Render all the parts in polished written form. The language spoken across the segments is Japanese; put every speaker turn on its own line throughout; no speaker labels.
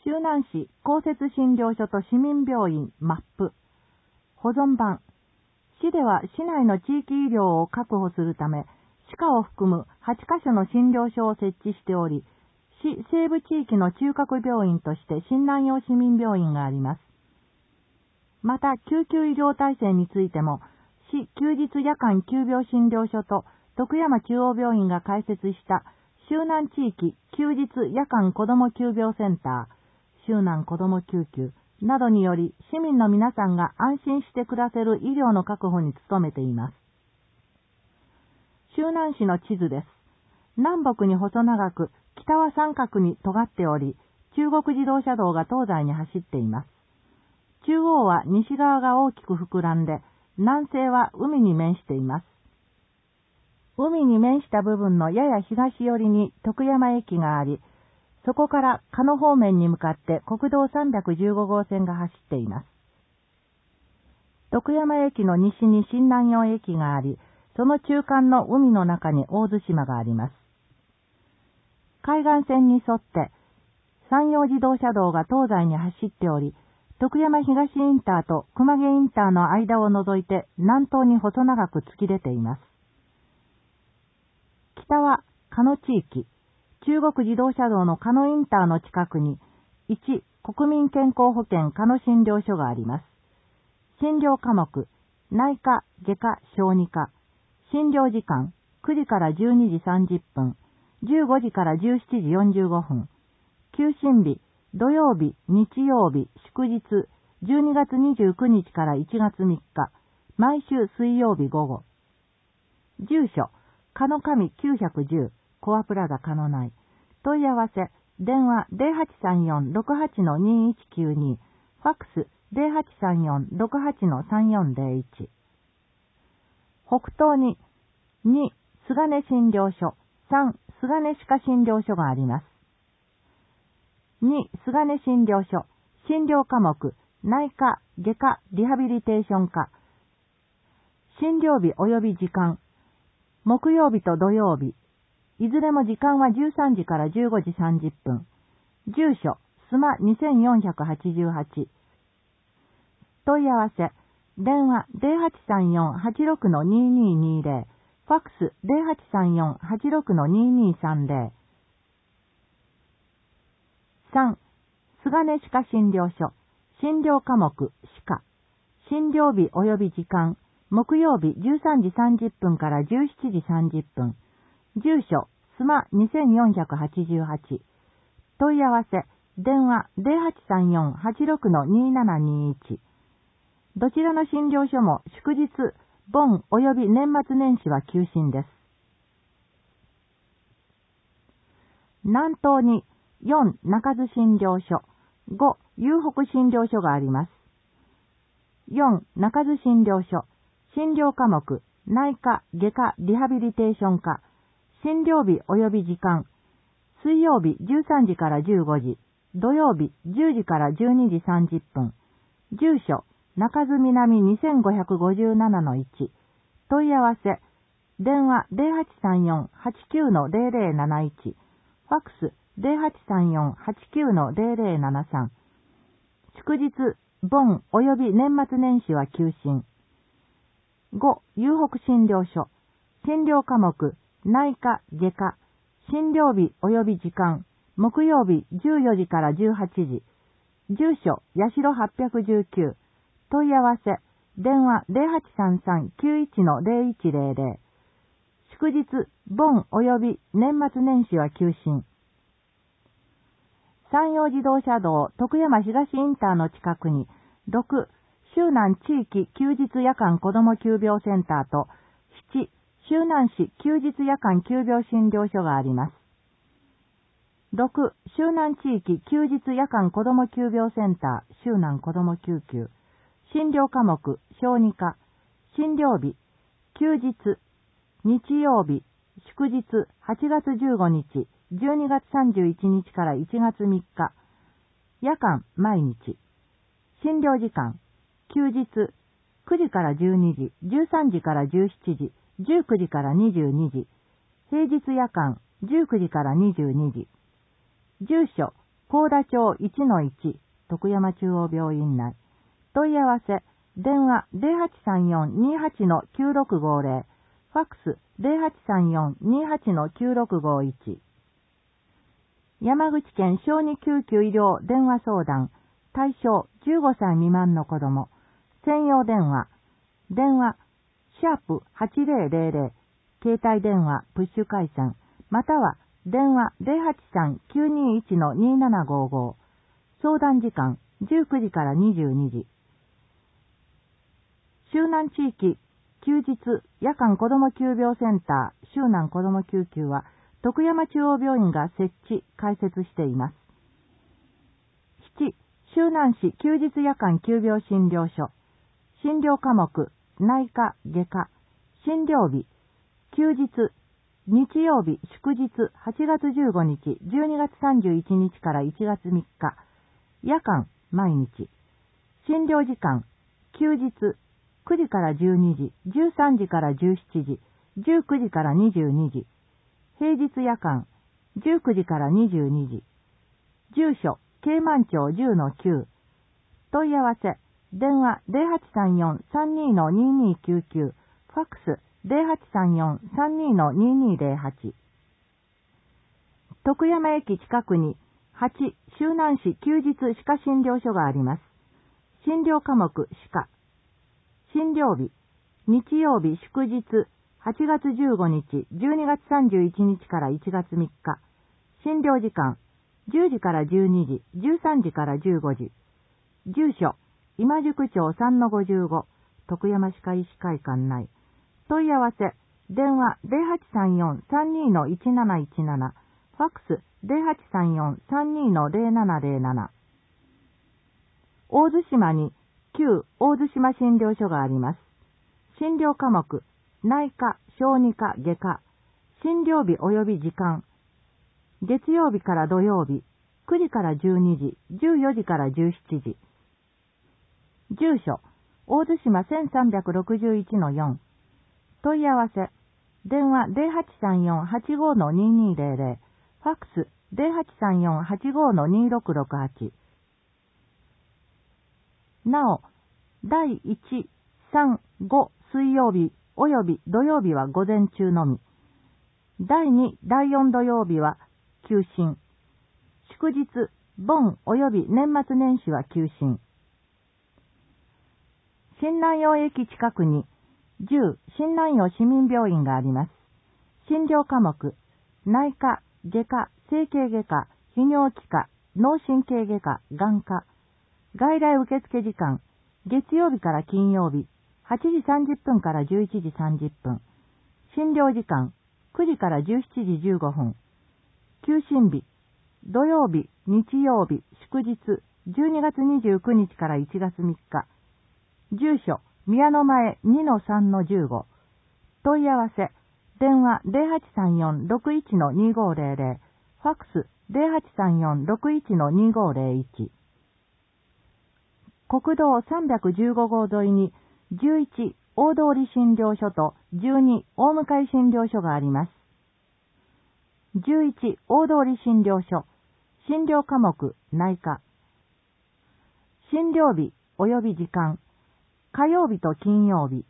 周南市公設診療所と市民病院マップ保存版。市では市内の地域医療を確保するため、市下を含む8カ所の診療所を設置しており、市西部地域の中核病院として新南陽市民病院があります。また、救急医療体制についても、市休日夜間急病診療所と徳山中央病院が開設した周南地域休日夜間子ども急病センター、周南子ども救急などにより、市民の皆さんが安心して暮らせる医療の確保に努めています。周南市の地図です。南北に細長く、北は三角に尖っており、中国自動車道が東西に走っています。中央は西側が大きく膨らんで、南西は海に面しています。海に面した部分のやや東寄りに徳山駅があり、そこから鹿野方面に向かって国道315号線が走っています。徳山駅の西に新南陽駅があり、その中間の海の中に大津島があります。海岸線に沿って山陽自動車道が東西に走っており、徳山東インターと熊毛インターの間を除いて南東に細長く突き出ています。北は鹿野地域、中国自動車道の鹿野インターの近くに1国民健康保険鹿野診療所があります。診療科目、内科、外科、小児科。診療時間、9時から12時30分、15時から17時45分。休診日、土曜日、日曜日、祝日、12月29日から1月3日、毎週水曜日午後。住所、鹿野上910、コアプラザ鹿野内。問い合わせ、電話 0834-68-2192、ファックス 0834-68-3401。北東に2、菅根診療所、3、菅根歯科診療所があります。2、菅根診療所、診療科目、内科、外科、リハビリテーション科。診療日及び時間、木曜日と土曜日。いずれも時間は13時から15時30分。住所、スマ2488。問い合わせ、電話 0834-86-2220、ファックス 0834-86-2230。3、菅根歯科診療所、診療科目、歯科。診療日及び時間、木曜日13時30分から17時30分。住所、スマ2488。問い合わせ、電話 0834-86-2721。どちらの診療所も祝日、盆及び年末年始は休診です。南東に4、中津診療所、5、遊北診療所があります。4、中津診療所、診療科目、内科、外科、リハビリテーション科。診療日及び時間、水曜日13時から15時、土曜日10時から12時30分。住所、中津南2557-1。問い合わせ、電話 0834-89-0071。ファックス 0834-89-0073。祝日、盆及び年末年始は休診。5、遊北診療所。診療科目、内科、外科。診療日及び時間、木曜日14時から18時。住所、八代819。問い合わせ、電話 0833-91-0100。祝日、盆及び年末年始は休診。山陽自動車道徳山東インターの近くに、6、周南地域休日夜間子ども急病センターと、7、周南市休日夜間急病診療所があります。6、周南地域休日夜間子ども急病センター、周南子ども救急。診療科目、小児科。診療日、休日、日曜日、祝日、8月15日、12月31日から1月3日。夜間、毎日。診療時間、休日、9時から12時、13時から17時、19時から22時。平日夜間、19時から22時。住所、 高田町 1-1 徳山中央病院内。問い合わせ、電話 0834-28-9650、ファックス 0834-28-9651。山口県小児救急医療電話相談、対象15歳未満の子供、専用電話、電話、#8000、携帯電話プッシュ回線、または電話 083-921-2755、相談時間19時から22時。周南地域休日夜間子ども急病センター周南子ども救急は徳山中央病院が設置開設しています。7、周南市休日夜間急病診療所、診療科目内科外科、診療日休日日曜日祝日8月15日12月31日から1月3日、夜間毎日、診療時間休日9時から12時、13時から17時、19時から22時、平日夜間19時から22時。住所慶満町 10-9。問い合わせ電話 0834-32-2299、ファックス 0834-32-2208。徳山駅近くに8周南市休日歯科診療所があります。診療科目歯科、診療日日曜日祝日8月15日12月31日から1月3日、診療時間10時から12時、13時から15時。住所今宿町 3-55 徳山歯科医師会館内。問い合わせ電話 0834-32-1717、ファックス 0834-32-0707。大津島に旧大津島診療所があります。診療科目内科小児科外科、診療日及び時間月曜日から土曜日9時から12時、14時から17時。住所大津島 1361-4。問い合わせ電話 0834-85-2200、ファックス 0834-85-2668。なお、第1、3、5水曜日及び土曜日は午前中のみ。第2、第4土曜日は休診。祝日、盆及び年末年始は休診。新南陽駅近くに10新南陽市民病院があります。診療科目内科、外科、整形外科、泌尿器科、脳神経外科、眼科。外来受付時間月曜日から金曜日8時30分から11時30分。診療時間9時から17時15分。休診日土曜日、日曜日、祝日12月29日から1月3日。住所宮の前 2-3-15。問い合わせ電話 0834-61-2500、ファックス 0834-61-2501。国道315号沿いに11大通診療所と12大向診療所があります。11大通診療所、診療科目内科。診療日及び時間火曜日と金曜日。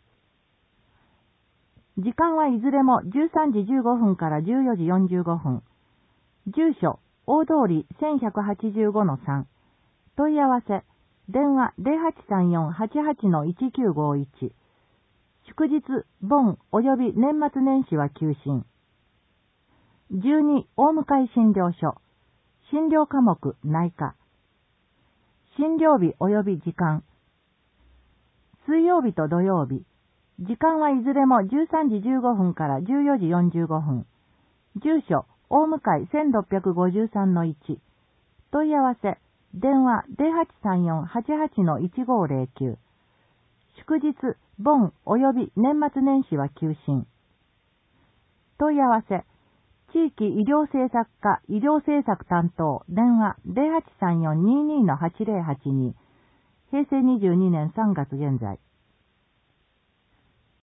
時間はいずれも13時15分から14時45分。住所大通り 1185-3。問い合わせ電話 0834-88-1951。祝日、盆及び年末年始は休診。12大向診療所、診療科目内科。診療日及び時間水曜日と土曜日。時間はいずれも13時15分から14時45分。住所大向1653-1。問い合わせ電話 0834-88-1509。祝日、盆及び年末年始は休診。問い合わせ地域医療政策課医療政策担当電話 0834-22-8082。平成22年3月現在。